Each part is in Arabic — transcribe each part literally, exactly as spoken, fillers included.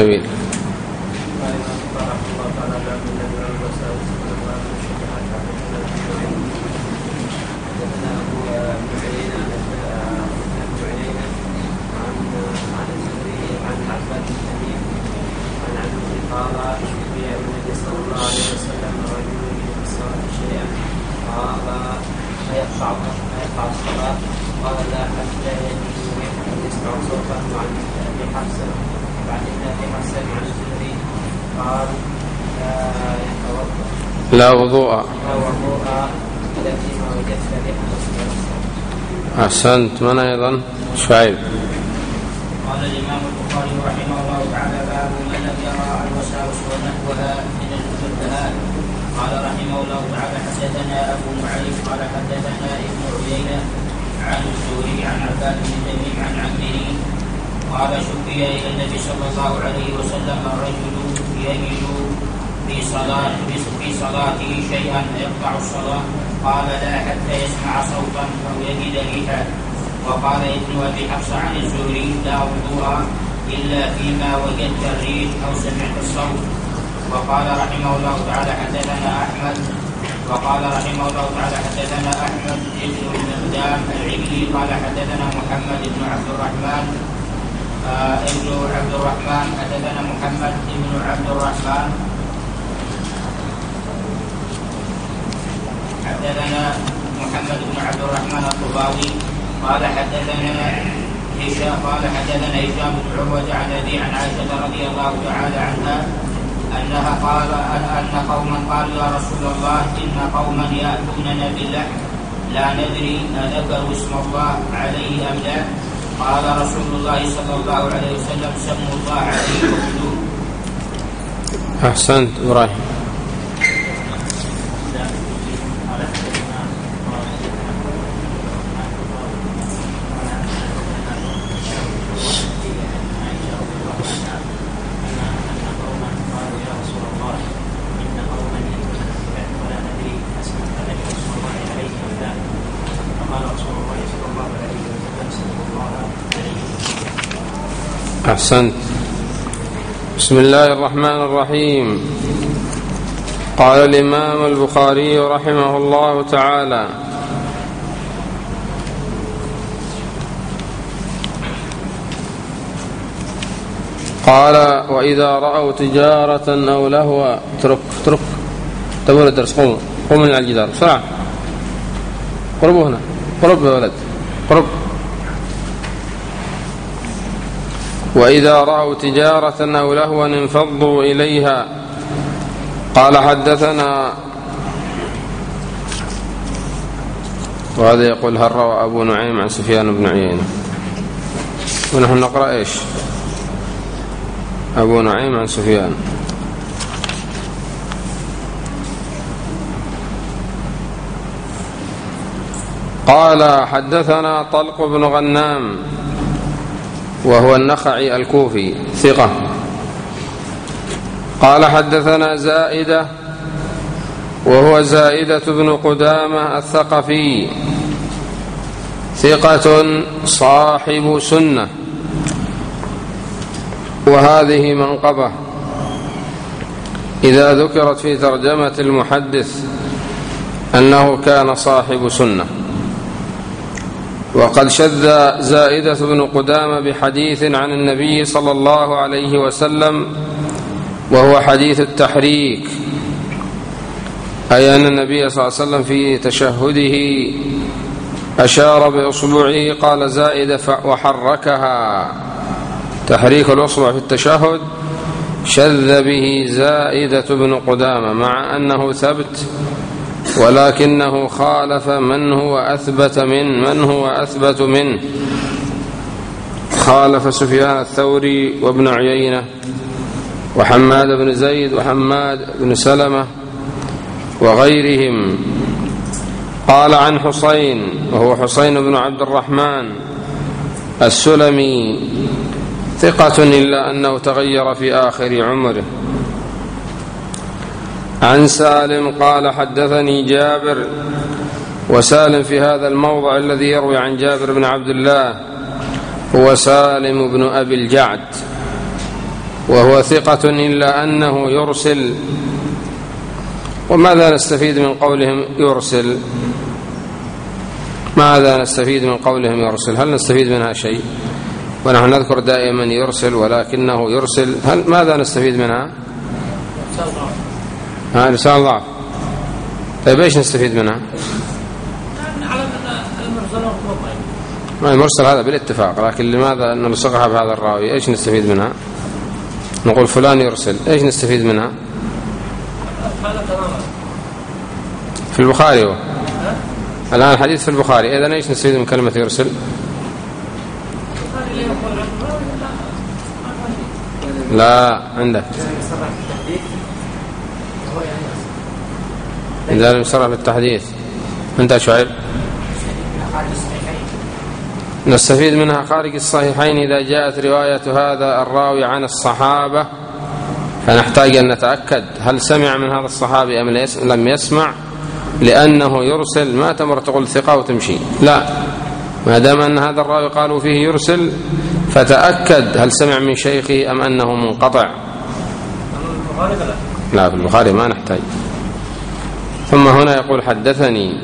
جميل. لا وضوء. أحسنت. من أيضا؟ شعيب. قال الإمام البخاري رحمه الله تعالى: باب من لم يرى الوساوس ونحوها من المشبهات. قال رحمه الله تعالى: حدثنا أبو معين قال حدثنا ابن عيينة عن الزهري عن عباد بن تميم عن عمه قال: شكي إلى النبي صلى الله عليه وسلم الرجل يجد في صلاة في صلاته شيئا يقطع الصلاة، قال: لا حتى يسمع صوتا أو يجد ريحا. وقال ابن أبي حفص عن الزهري: لا وضوء إلا فيما وجدت الريح أو سمعت الصوت. وقال رحمه الله تعالى: حدثنا أحمد وقال رحمه الله تعالى: حدثنا أحمد بن المقدام العجلي قال حدثنا محمد بن عبد الرحمن آه ابن عبد الرحمن حدثنا محمد بن عبد الرحمن حدثنا محمد بن عبد الرحمن الطباوي قال حدثنا هشام قال حدثنا هشام بن عروة عن أبي عن عائشة رضي الله تعالى عنها أنها قال أن قوما قالوا: يا رسول الله، إن قوما يأتوننا باللحم لا ندري أذكروا اسم الله عليه أم لا. قال رسول الله صلى الله عليه وسلم: سموا الله عليه وكلوه. أحسنت. إبراهيم. أحسنت. بسم الله الرحمن الرحيم. قال الإمام البخاري رحمه الله تعالى: قال: وإذا رأوا تجارة أو لهوا اترك اترك تبون الدرس قوموا قوموا من على الجدار بسرعة قربوا هنا قرب يا ولد قرب. وإذا رأوا تجارة أو لهوا انفضوا إليها. قال حدثنا، وهذا يقول: هل روى أبو نعيم عن سفيان بن عيينة؟ ونحن نقرأ إيش؟ أبو نعيم عن سفيان. قال حدثنا طلق بن غنام وهو النخعي الكوفي ثقة. قال حدثنا زائدة وهو زائدة بن قدامة الثقفي ثقة صاحب سنة، وهذه منقبة إذا ذكرت في ترجمة المحدث أنه كان صاحب سنة. وقد شذ زائدة بن قدامة بحديث عن النبي صلى الله عليه وسلم وهو حديث التحريك، أي أن النبي صلى الله عليه وسلم في تشهده أشار بأصبعه قال زائدة وحركها، تحريك الأصبع في التشهد شذ به زائدة بن قدامة مع أنه ثبت، ولكنه خالف من هو أثبت من من هو أثبت منه، خالف سفيان الثوري وابن عيينة وحماد بن زيد وحماد بن سلمة وغيرهم. قال عن حسين وهو حسين بن عبد الرحمن السلمي ثقة إلا أنه تغير في آخر عمره. عن سالم قال حدثني جابر، وسالم في هذا الموضع الذي يروي عن جابر بن عبد الله هو سالم بن أبي الجعد وهو ثقة إلا أنه يرسل. وماذا نستفيد من قولهم يرسل؟ ماذا نستفيد من قولهم يرسل؟ هل نستفيد منها شيء؟ ونحن نذكر دائما يرسل ولكنه يرسل، هل ماذا نستفيد منها؟ ها إرسال ضعف. طيب ايش نستفيد منها؟ المرسل هذا بالاتفاق، لكن لماذا نلصقها بهذا الراوي؟ ايش نستفيد منها؟ نقول فلان يرسل، ايش نستفيد منها؟ في البخاري هو الآن الحديث في البخاري، إذن ايش نستفيد من كلمة يرسل؟ لا عندك إذا لم يصرح بالتحديث. أنت شعيب؟ نستفيد منها خارج الصحيحين إذا جاءت رواية هذا الراوي عن الصحابة، فنحتاج أن نتأكد هل سمع من هذا الصحابي أم لم يسمع، لأنه يرسل ما تمر تقول ثقة وتمشي، لا، ما دام أن هذا الراوي قالوا فيه يرسل فتأكد هل سمع من شيخه أم أنه منقطع. لا في البخاري ما نحتاج. ثم هنا يقول حدثني،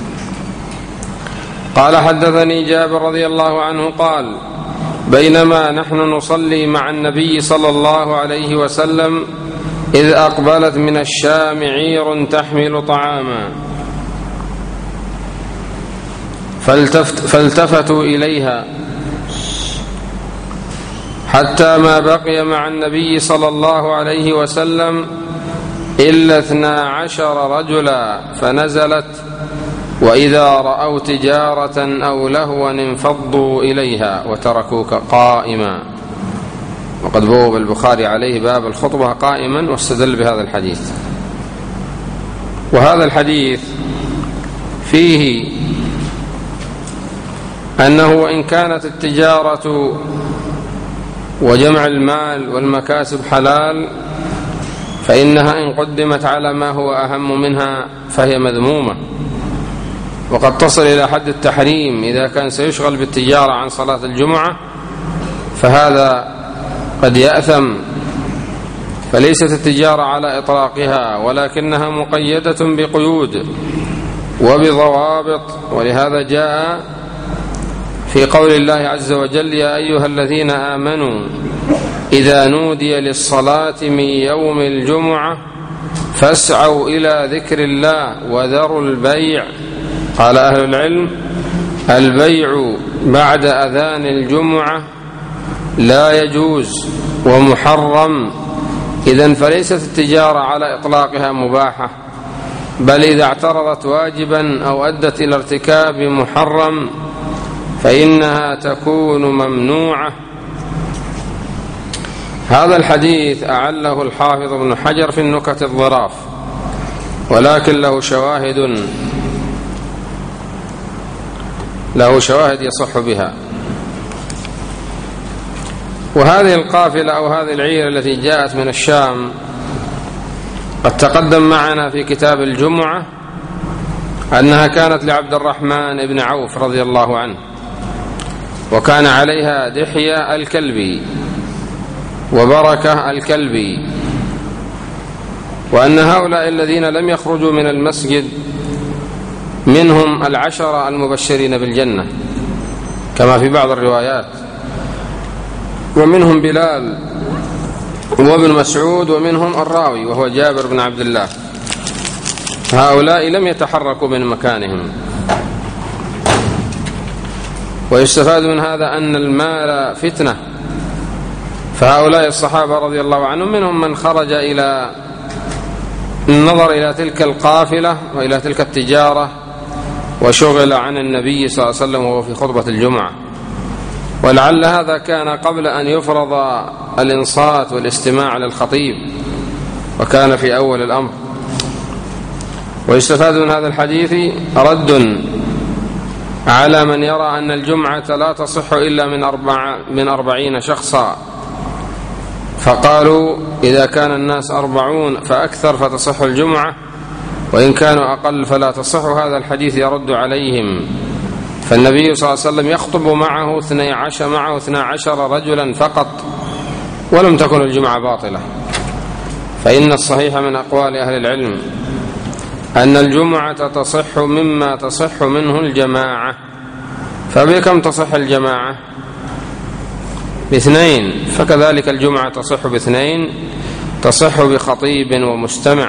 قال حدثني جابر رضي الله عنه قال بينما نحن نصلي مع النبي صلى الله عليه وسلم إذ أقبلت من الشام عير تحمل طعاما فالتفت فالتفتوا إليها حتى ما بقي مع النبي صلى الله عليه وسلم إلا اثنا عشر رجلا، فنزلت وإذا رأوا تجارة أو لهوا انفضوا إليها وتركوك قائما. وقد بوب البخاري عليه باب الخطبة قائما واستدل بهذا الحديث. وهذا الحديث فيه أنه وإن كانت التجارة وجمع المال والمكاسب حلال، فإنها إن قدمت على ما هو أهم منها فهي مذمومة، وقد تصل إلى حد التحريم. إذا كان سيشغل بالتجارة عن صلاة الجمعة فهذا قد يأثم. فليست التجارة على إطلاقها، ولكنها مقيدة بقيود وبضوابط. ولهذا جاء في قول الله عز وجل يا أيها الذين آمنوا إذا نودي للصلاة من يوم الجمعة فاسعوا إلى ذكر الله وذروا البيع. قال أهل العلم البيع بعد أذان الجمعة لا يجوز ومحرم. إذن فليست التجارة على إطلاقها مباحة، بل إذا اعترضت واجبا أو أدت إلى ارتكاب محرم فإنها تكون ممنوعة. هذا الحديث أعله الحافظ ابن حجر في النكت الظراف، ولكن له شواهد له شواهد يصح بها. وهذه القافلة أو هذه العير التي جاءت من الشام قد تقدم معنا في كتاب الجمعة أنها كانت لعبد الرحمن بن عوف رضي الله عنه، وكان عليها دحية الكلبي وبركة الكلبي، وأن هؤلاء الذين لم يخرجوا من المسجد منهم العشرة المبشرين بالجنة كما في بعض الروايات، ومنهم بلال وابن مسعود، ومنهم الراوي وهو جابر بن عبد الله. هؤلاء لم يتحركوا من مكانهم. ويستفاد من هذا أن المال فتنة، فهؤلاء الصحابة رضي الله عنهم منهم من خرج إلى النظر إلى تلك القافلة وإلى تلك التجارة وشغل عن النبي صلى الله عليه وسلم وهو في خطبة الجمعة، ولعل هذا كان قبل أن يفرض الإنصات والاستماع للخطيب، وكان في أول الأمر. ويستفاد من هذا الحديث رد على من يرى أن الجمعة لا تصح إلا من أربع من أربعين شخصا، فقالوا إذا كان الناس أربعون فأكثر فتصح الجمعة، وإن كانوا أقل فلا تصح. هذا الحديث يرد عليهم. فالنبي صلى الله عليه وسلم يخطب معه اثني عشر معه اثنا عشر رجلا فقط، ولم تكن الجمعة باطلة، فإن الصحيح من أقوال أهل العلم أن الجمعة تصح مما تصح منه الجماعة. فبكم تصح الجماعة؟ باثنين، فكذلك الجمعة تصح باثنين، تصح بخطيب ومستمع.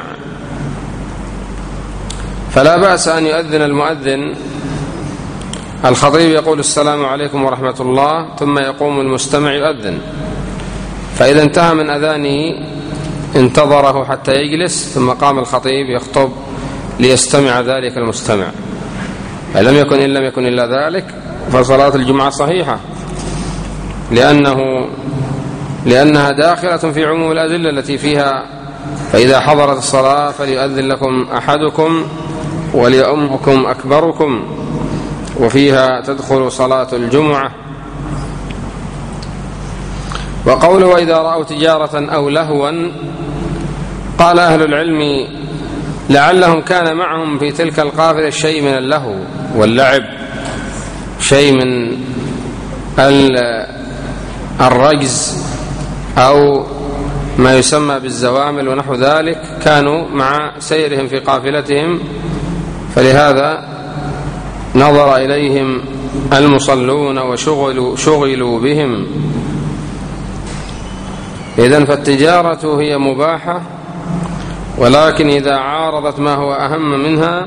فلا بأس أن يؤذن المؤذن، الخطيب يقول السلام عليكم ورحمة الله، ثم يقوم المستمع يؤذن، فإذا انتهى من أذانه انتظره حتى يجلس، ثم قام الخطيب يخطب ليستمع ذلك المستمع. لم يكن إن لم يكن إلا ذلك فصلاة الجمعة صحيحة، لأنه لأنها داخلة في عموم الأدلة التي فيها فإذا حضرت الصلاة فليؤذن لكم أحدكم وليؤمكم أكبركم، وفيها تدخل صلاة الجمعة. وقوله وإذا رأوا تجارة أو لهوا، قال أهل العلم لعلهم كان معهم في تلك القافلة شيء من اللهو واللعب، شيء من الرجز أو ما يسمى بالزوامل ونحو ذلك، كانوا مع سيرهم في قافلتهم، فلهذا نظر إليهم المصلون وشغلوا شغلوا بهم. إذن فالتجارة هي مباحة، ولكن إذا عارضت ما هو أهم منها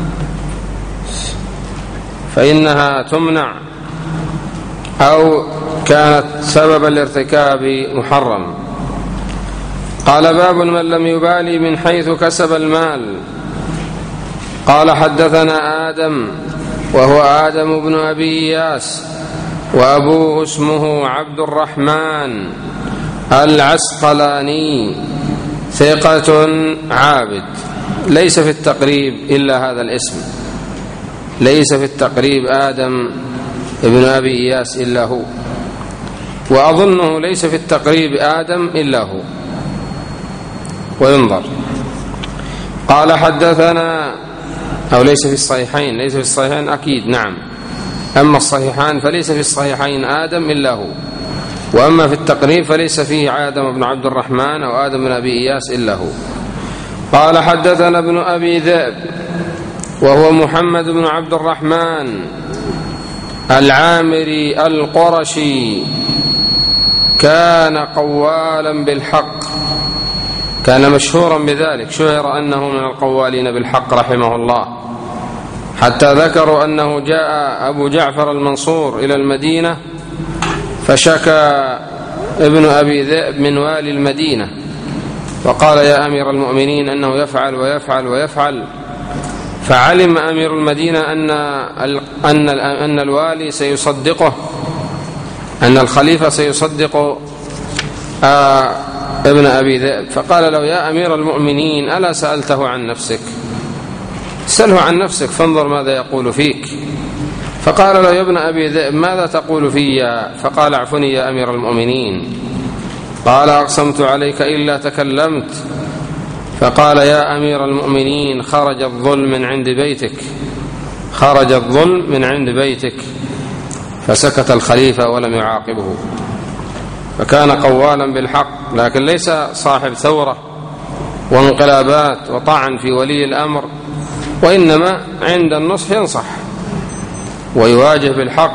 فإنها تمنع أو كانت سببا لارتكاب محرم. قال باب من لم يبالي من حيث كسب المال. قال حدثنا آدم وهو آدم بن أبي إياس، وأبوه اسمه عبد الرحمن العسقلاني، ثقة عابد، ليس في التقريب إلا هذا الاسم، ليس في التقريب آدم ابن أبي إياس إلا هو، وأظنه ليس في التقريب آدم إلا هو، وينظر. قال حدثنا، أو ليس في الصحيحين، ليس في الصحيحين أكيد نعم، أما الصحيحان فليس في الصحيحين آدم إلا هو، وأما في التقريب فليس فيه آدم بن عبد الرحمن أو آدم بن أبي إياس إلا هو. قال حدثنا ابن أبي ذئب وهو محمد بن عبد الرحمن العامري القرشي، كان قوالا بالحق، كان مشهورا بذلك، شهر أنه من القوالين بالحق رحمه الله، حتى ذكروا أنه جاء أبو جعفر المنصور إلى المدينة فشكى ابن أبي ذئب من والي المدينة، وقال يا أمير المؤمنين أنه يفعل ويفعل ويفعل، فعلم أمير المدينة أن أن أن الوالي سيصدقه، أن الخليفة سيصدق آه ابن أبي ذئب، فقال له يا أمير المؤمنين ألا سألته عن نفسك؟ سأله عن نفسك فانظر ماذا يقول فيك. فقال له يا ابن أبي ذئب ماذا تقول في؟ فقال اعفني يا أمير المؤمنين. قال أقسمت عليك إلا تكلمت. فقال يا أمير المؤمنين خرج الظلم من عند بيتك، خرج الظلم من عند بيتك. فسكت الخليفة ولم يعاقبه، فكان قوالا بالحق، لكن ليس صاحب ثورة وانقلابات وطعن في ولي الأمر، وإنما عند النصح ينصح ويواجه بالحق.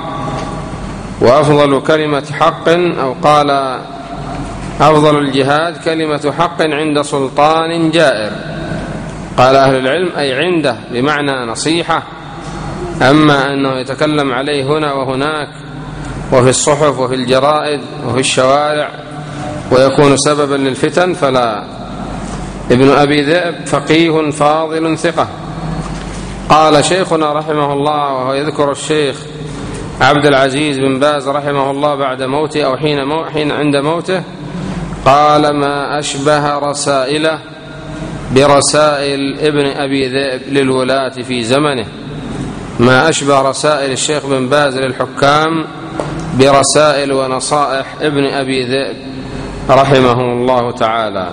وأفضل كلمة حق، أو قال أفضل الجهاد كلمة حق عند سلطان جائر. قال أهل العلم أي عنده بمعنى نصيحة، أما أنه يتكلم عليه هنا وهناك وفي الصحف وفي الجرائد وفي الشوارع ويكون سببا للفتن فلا. ابن أبي ذئب فقيه فاضل ثقة. قال شيخنا رحمه الله، وهو يذكر الشيخ عبد العزيز بن باز رحمه الله بعد موته أو حين, مو حين عند موته، قال ما أشبه رسائله برسائل ابن أبي ذئب للولاة في زمنه، ما أشبه رسائل الشيخ بن باز للحكام برسائل ونصائح ابن أبي ذئب رحمه الله تعالى.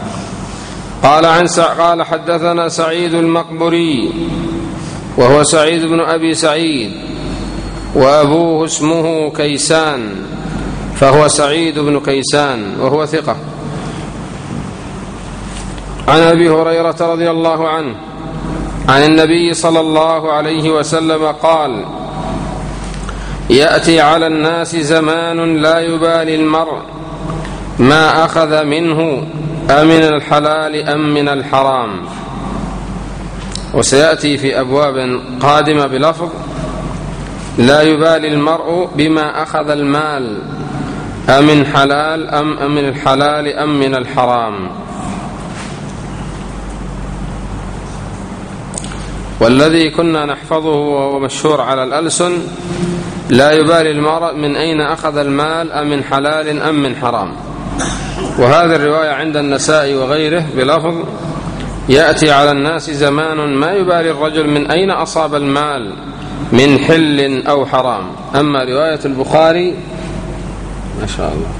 قال عن قال حدثنا سعيد المقبري وهو سعيد بن أبي سعيد، وأبوه اسمه كيسان، فهو سعيد بن كيسان وهو ثقة. عن أبي هريرة رضي الله عنه عن النبي صلى الله عليه وسلم قال: يأتي على الناس زمان لا يبالي المرء ما أخذ منه أمن الحلال أم من الحرام. وسيأتي في أبواب قادمة بلفظ لا يبالي المرء بما أخذ المال أمن حلال أم أمن الحلال أم من الحرام. والذي كنا نحفظه وهو مشهور على الألسن: لا يبالي المرء من أين أخذ المال أم من حلال أم من حرام. وهذه الرواية عند النسائي وغيره بلفظ: يأتي على الناس زمان ما يبالي الرجل من أين أصاب المال من حل أو حرام. أما رواية البخاري ما شاء الله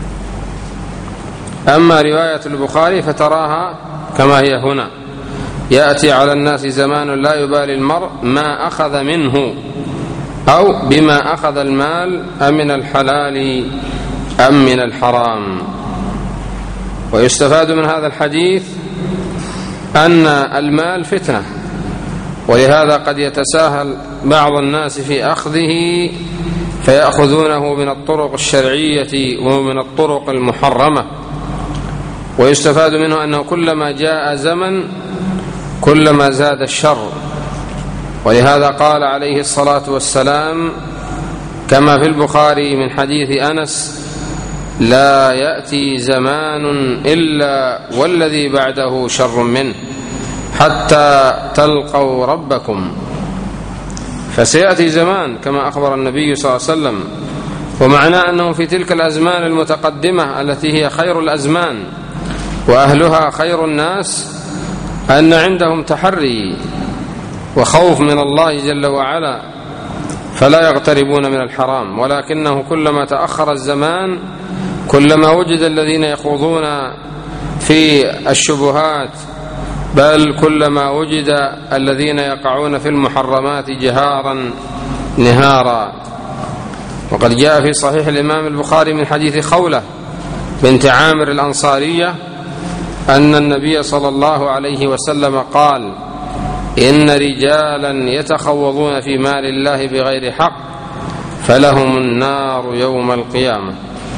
أما رواية البخاري فتراها كما هي هنا: يأتي على الناس زمان لا يبالي المرء ما أخذ منه أو بما أخذ المال أم من الحلال أم من الحرام. ويستفاد من هذا الحديث أن المال فتنة، ولهذا قد يتساهل بعض الناس في أخذه فيأخذونه من الطرق الشرعية ومن الطرق المحرمة. ويستفاد منه أنه كلما جاء زمن كلما زاد الشر، ولهذا قال عليه الصلاة والسلام كما في البخاري من حديث أنس: لا يأتي زمان إلا والذي بعده شر منه حتى تلقوا ربكم. فسيأتي زمان كما أخبر النبي صلى الله عليه وسلم، ومعناه أنه في تلك الأزمان المتقدمة التي هي خير الأزمان وأهلها خير الناس أن عندهم تحري وخوف من الله جل وعلا، فلا يقتربون من الحرام. ولكنه كلما تأخر الزمان كلما وجد الذين يخوضون في الشبهات، بل كلما وجد الذين يقعون في المحرمات جهارا نهارا. وقد جاء في صحيح الإمام البخاري من حديث خولة بنت عامر الأنصارية أن النبي صلى الله عليه وسلم قال: إن رجالا يتخوضون في مال الله بغير حق فلهم النار يوم القيامة.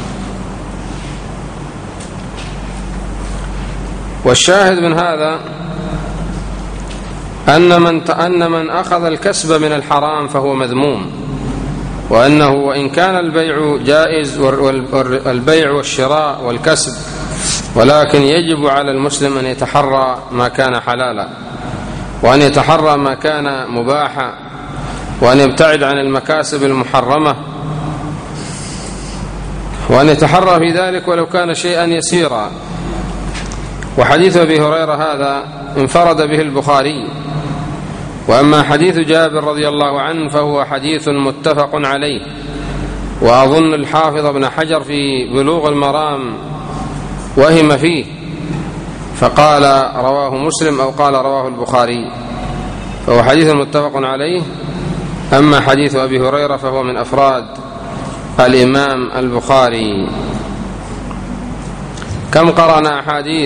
والشاهد من هذا أن من أن من أخذ الكسب من الحرام فهو مذموم، وأنه وإن كان البيع جائز والبيع والشراء والكسب، ولكن يجب على المسلم أن يتحرى ما كان حلالا، وأن يتحرى ما كان مباحا، وأن يبتعد عن المكاسب المحرمة، وأن يتحرى في ذلك ولو كان شيئا يسيرا. وحديث أبي هريرة هذا انفرد به البخاري. وأما حديث جابر رضي الله عنه فهو حديث متفق عليه، وأظن الحافظ ابن حجر في بلوغ المرام وهم فيه فقال رواه مسلم أو قال رواه البخاري، فهو حديث متفق عليه. أما حديث أبي هريرة فهو من أفراد الإمام البخاري. كم قرأنا أحاديث